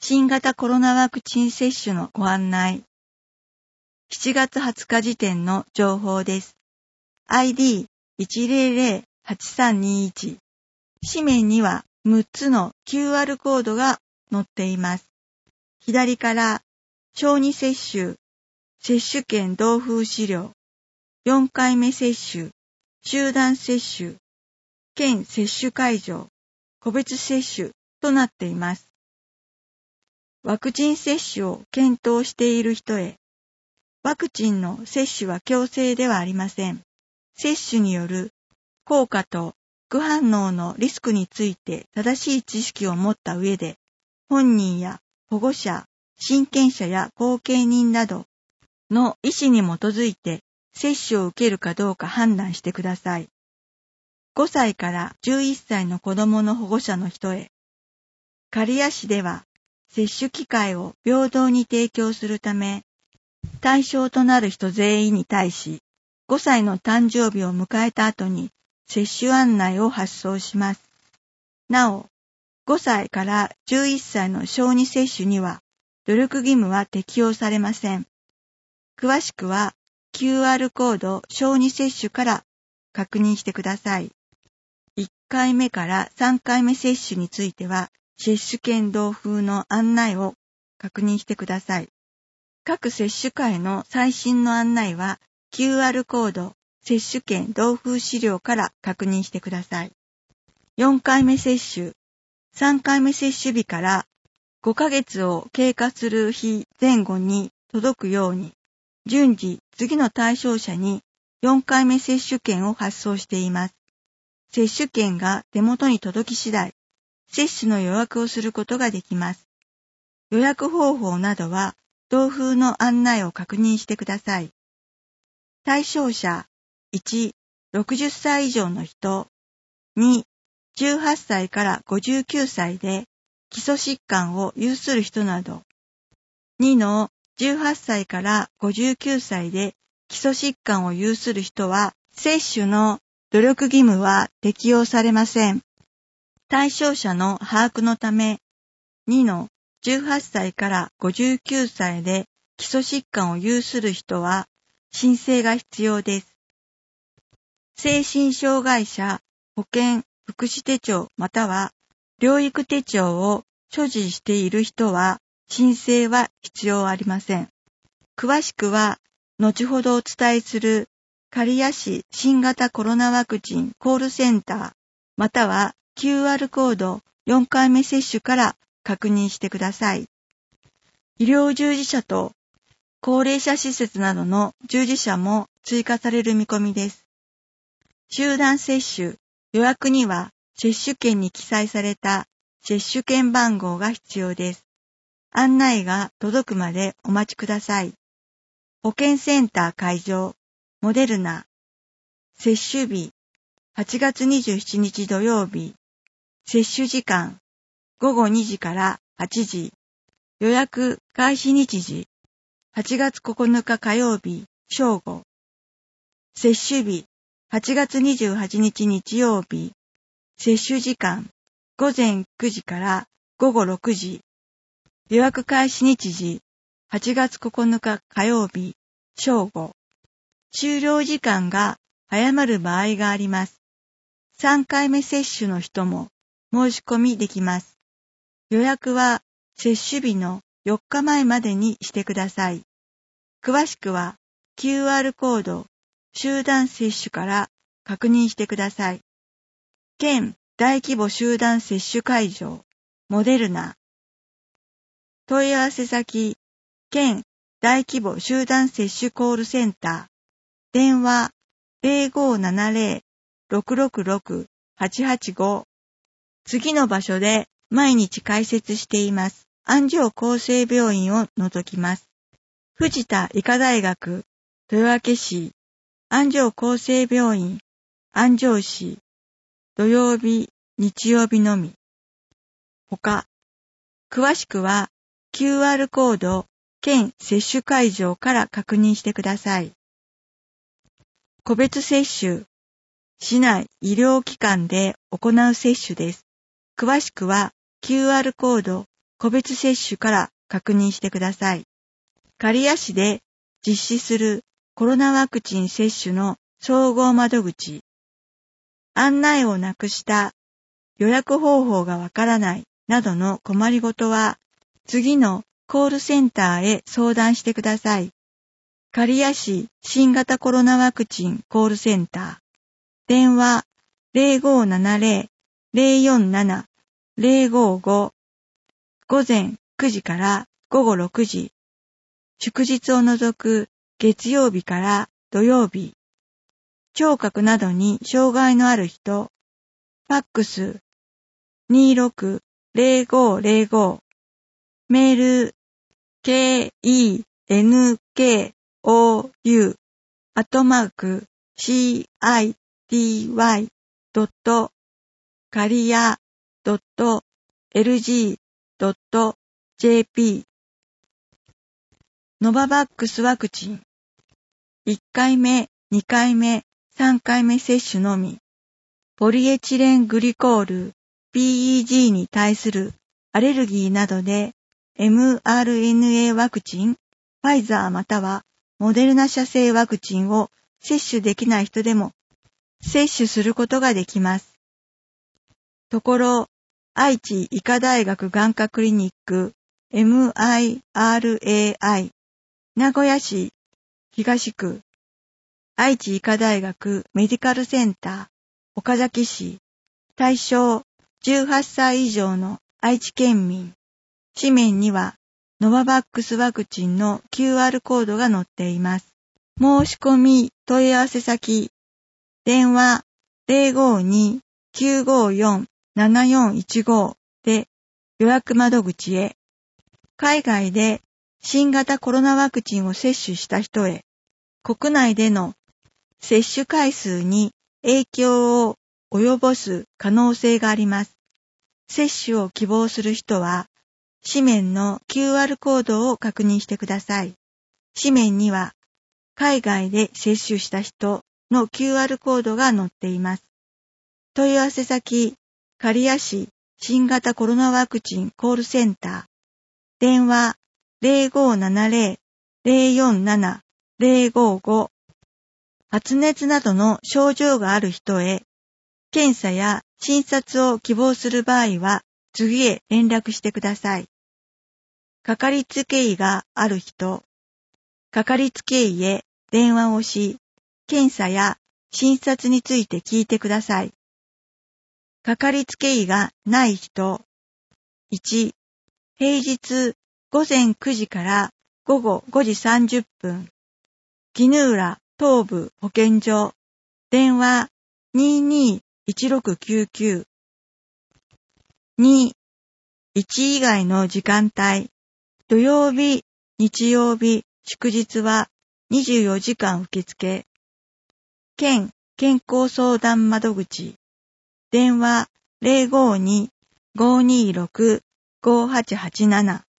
新型コロナワクチン接種のご案内。7月20日時点の情報です。ID1008321。紙面には6つの QR コードが載っています。左から小児接種、接種券同封資料、4回目接種、集団接種、県接種会場、個別接種となっています。ワクチン接種を検討している人へ、ワクチンの接種は強制ではありません。接種による効果と副反応のリスクについて正しい知識を持った上で、本人や保護者、親権者や後継人などの意思に基づいて接種を受けるかどうか判断してください。5歳から11歳の子供の保護者の人へ、刈谷市では接種機会を平等に提供するため、対象となる人全員に対し、5歳の誕生日を迎えた後に接種案内を発送します。なお、5歳から11歳の小児接種には、努力義務は適用されません。詳しくは QR コード小児接種から確認してください。1回目から3回目接種については、接種券同封の案内を確認してください。各接種会の最新の案内は QR コード接種券同封資料から確認してください。4回目接種、3回目接種日から5ヶ月を経過する日前後に届くように、順次次の対象者に4回目接種券を発送しています。接種券が手元に届き次第、接種の予約をすることができます。予約方法などは同封の案内を確認してください。対象者1、60歳以上の人、2、18歳から59歳で基礎疾患を有する人など、2の18歳から59歳で基礎疾患を有する人は、接種の努力義務は適用されません。対象者の把握のため、2の18歳から59歳で基礎疾患を有する人は申請が必要です。精神障害者保健福祉手帳または療育手帳を所持している人は申請は必要ありません。詳しくは後ほどお伝えする刈谷市新型コロナワクチンコールセンターまたは QR コード4回目接種から確認してください。医療従事者と高齢者施設などの従事者も追加される見込みです。集団接種、予約には接種券に記載された接種券番号が必要です。案内が届くまでお待ちください。保健センター会場、モデルナ、接種日、8月27日土曜日、接種時間、午後2時から8時、予約開始日時、8月9日火曜日、正午、接種日、8月28日日曜日、接種時間、午前9時から午後6時、予約開始日時、8月9日火曜日、正午、終了時間が早まる場合があります。3回目接種の人も申し込みできます。予約は接種日の4日前までにしてください。詳しくは QR コード集団接種から確認してください。県大規模集団接種会場モデルナ問い合わせ先県大規模集団接種コールセンター電話 0570-666-885 次の場所で毎日開設しています安城厚生病院を除きます。藤田医科大学豊明市安城厚生病院安城市土曜日日曜日のみ。他詳しくは QR コード県接種会場から確認してください。個別接種市内医療機関で行う接種です。詳しくは QR コード個別接種から確認してください。刈谷市で実施するコロナワクチン接種の総合窓口。案内をなくした、予約方法がわからないなどの困りごとは、次のコールセンターへ相談してください。刈谷市新型コロナワクチンコールセンター。電話0570-047-055。午前9時から午後6時。祝日を除く月曜日から土曜日。聴覚などに障害のある人。ファックス260505。メール kenkou@caria.lg.jp ノババックスワクチン1回目、2回目、3回目接種のみポリエチレングリコール PEG に対するアレルギーなどで mRNA ワクチン、ファイザーまたはモデルナ社製ワクチンを接種できない人でも接種することができます。ところ、愛知医科大学眼科クリニック MIRAI 名古屋市東区愛知医科大学メディカルセンター岡崎市対象18歳以上の愛知県民。紙面にはノババックスワクチンの QR コードが載っています。申し込み問い合わせ先電話 052-954-7415 で予約窓口へ。海外で新型コロナワクチンを接種した人へ、国内での接種回数に影響を及ぼす可能性があります。接種を希望する人は、紙面の QR コードを確認してください。紙面には、海外で接種した人の QR コードが載っています。問い合わせ先、刈谷市新型コロナワクチンコールセンター。電話0570-047-055。発熱などの症状がある人へ、検査や診察を希望する場合は、次へ連絡してください。かかりつけ医がある人、かかりつけ医へ電話をし、検査や診察について聞いてください。かかりつけ医がない人、1、平日午前9時から午後5時30分、絹浦東部保健所、電話221699、2、1以外の時間帯、土曜日、日曜日、祝日は24時間受付、県健康相談窓口、電話052-526-5887